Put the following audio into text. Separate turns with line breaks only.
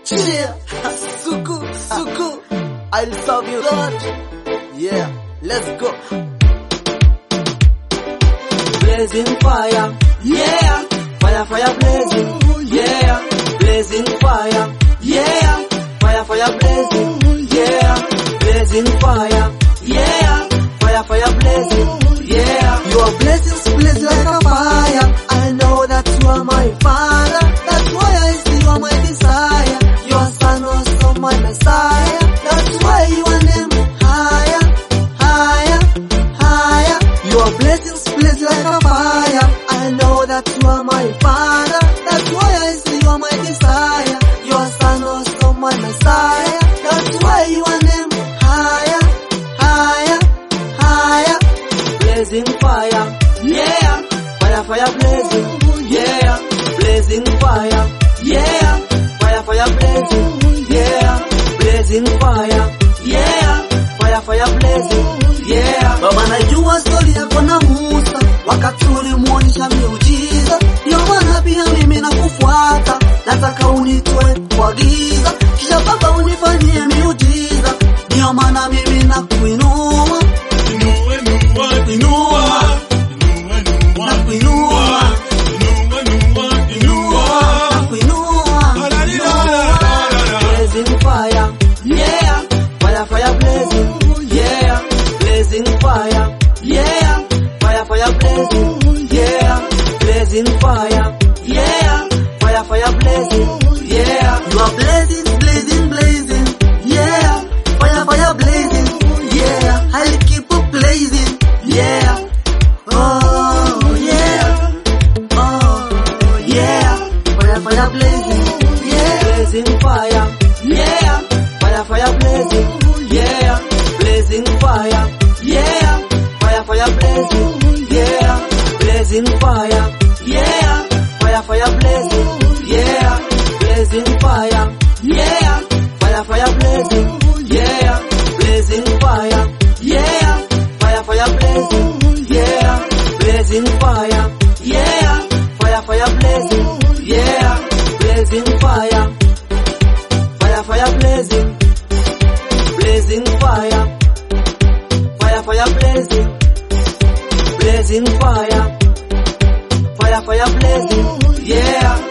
Yeah, Suku, I'll serve you God. Yeah, let's go. Blazing fire, yeah, fire blazing, yeah, blazing fire, yeah, fire blazing, yeah, blazing fire, yeah, fire blazing, yeah. Your blessings blaze like a fire. I know that you are my Father. That's why I see you are my desire. Your Son also my Messiah. That's why your name higher, higher, higher. Your blessings blaze like a fire. I know that you are my Father. That's why I see you are my desire. Your Son also my Messiah. That's why your name higher, higher, higher. Blazing fire, yeah, fire blazing, yeah, blazing fire, yeah, fire blazing, yeah, blazing fire, yeah, fire blazing, yeah. Baba najua story yako na Musa, wakati ulimuonyesha miujiza, ndio maana pia mimi nakufuata, nataka unitoe kwa giza, kisha Baba unifanyie miujiza, ndio maana mimi nakuinua. Blazing fire, yeah, fire blazing, yeah, blazing fire, yeah, fire blazing, yeah, blazing fire, yeah, fire blazing, yeah. You are blazing, yeah, fire blazing, yeah. I'll keep on blazing, yeah. Oh yeah, fire blazing, yeah, blazing fire, yeah, fire blazing, yeah, blazing fire, yeah, fire blazing, yeah, blazing fire, yeah, fire blazing, yeah, blazing fire, yeah, fire blazing, yeah, blazing fire, yeah, fire blazing, yeah, blazing fire, yeah, fire blazing, yeah, blazing fire, fire blazing, blazing fire, fire blazing, blazing fire, fire blazing, yeah.